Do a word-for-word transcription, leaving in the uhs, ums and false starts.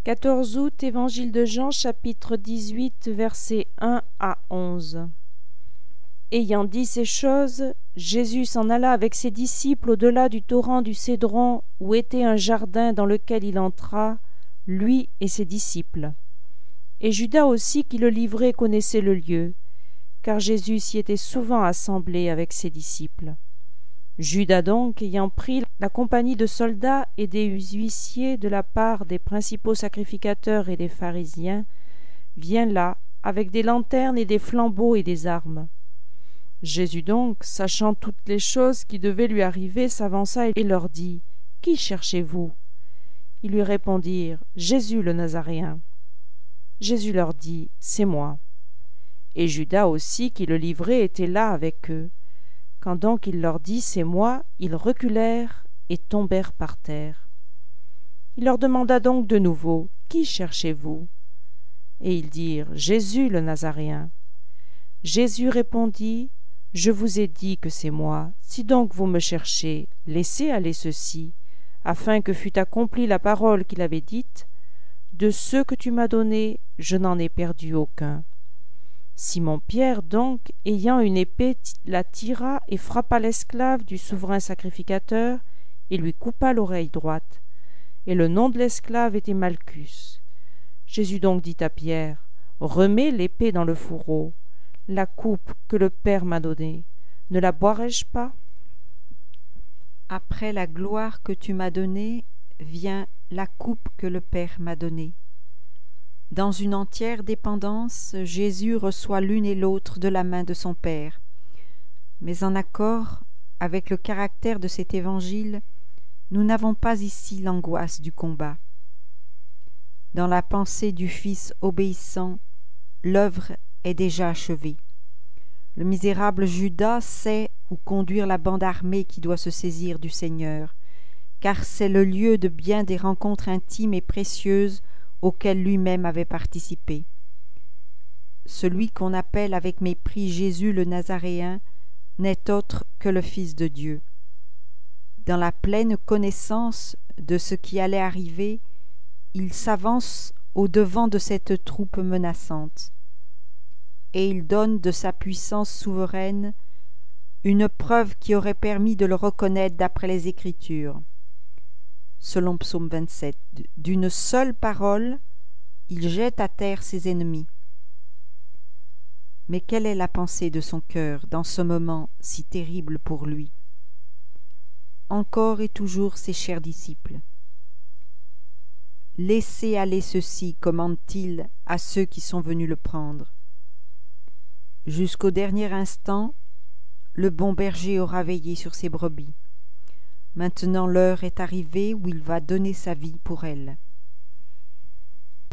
quatorze août, Évangile de Jean, chapitre dix-huit, versets un à onze. Ayant dit ces choses, Jésus s'en alla avec ses disciples au-delà du torrent du Cédron, où était un jardin dans lequel il entra, lui et ses disciples. Et Judas aussi, qui le livrait, connaissait le lieu, car Jésus s'y était souvent assemblé avec ses disciples. Judas donc, ayant pris la compagnie de soldats et des huissiers de la part des principaux sacrificateurs et des pharisiens, vient là avec des lanternes et des flambeaux et des armes. Jésus donc, sachant toutes les choses qui devaient lui arriver, s'avança et leur dit : « Qui cherchez-vous ? » Ils lui répondirent : « Jésus le Nazaréen. » Jésus leur dit : « C'est moi. » Et Judas aussi, qui le livrait, était là avec eux. Quand donc il leur dit : « C'est moi », ils reculèrent et tombèrent par terre. Il leur demanda donc de nouveau : « Qui cherchez-vous ? » Et ils dirent : « Jésus le Nazaréen. » Jésus répondit : « Je vous ai dit que c'est moi. Si donc vous me cherchez, laissez aller ceux-ci, afin que fût accomplie la parole qu'il avait dite : de ceux que tu m'as donnés, je n'en ai perdu aucun. » Simon-Pierre donc, ayant une épée, la tira et frappa l'esclave du souverain sacrificateur et lui coupa l'oreille droite. Et le nom de l'esclave était Malchus. Jésus donc dit à Pierre : « Remets l'épée dans le fourreau. La coupe que le Père m'a donnée, ne la boirai-je pas ? Après la gloire que tu m'as donnée, vient la coupe que le Père m'a donnée. » Dans une entière dépendance, Jésus reçoit l'une et l'autre de la main de son Père. Mais en accord avec le caractère de cet évangile, nous n'avons pas ici l'angoisse du combat. Dans la pensée du Fils obéissant, l'œuvre est déjà achevée. Le misérable Judas sait où conduire la bande armée qui doit se saisir du Seigneur, car c'est le lieu de bien des rencontres intimes et précieuses auquel lui-même avait participé. Celui qu'on appelle avec mépris Jésus le Nazaréen n'est autre que le Fils de Dieu. Dans la pleine connaissance de ce qui allait arriver, il s'avance au-devant de cette troupe menaçante, et il donne de sa puissance souveraine une preuve qui aurait permis de le reconnaître d'après les Écritures. Selon Psaume vingt-sept, d'une seule parole, il jette à terre ses ennemis. Mais quelle est la pensée de son cœur dans ce moment si terrible pour lui ? Encore et toujours ses chers disciples. « Laissez aller ceux-ci », commande-t-il à ceux qui sont venus le prendre. Jusqu'au dernier instant, le bon berger aura veillé sur ses brebis. Maintenant l'heure est arrivée où il va donner sa vie pour elle.